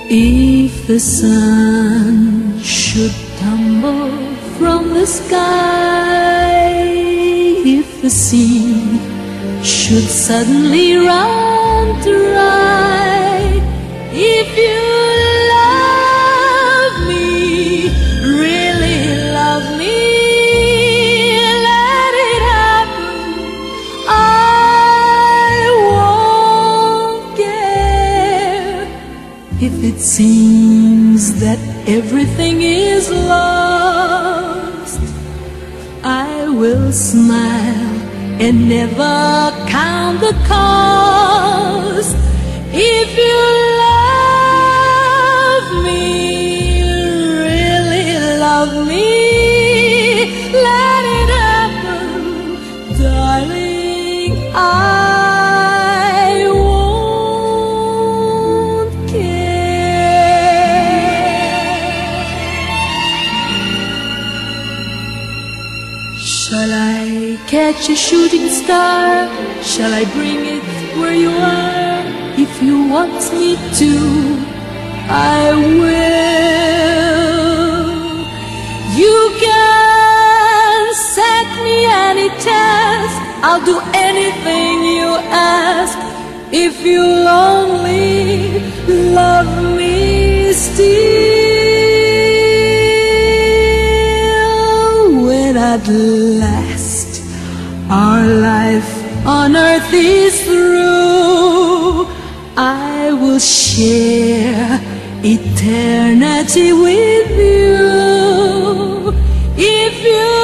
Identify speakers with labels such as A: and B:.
A: If the sun should tumble from the sky, if the sea should suddenly run dry, if you love me, really love me, let it happen. I won't care if it seems that everything is lost. I will smile and never count the cost. If you love me, really love me, let it happen, darling. I won't care. Shall I catch a shooting star? Shall I bring it where you are? If you want me to, I will. You can set me any task, I'll do anything you ask, if you'll only love me still. When at last our life on earth is through, I will share eternity with you. If you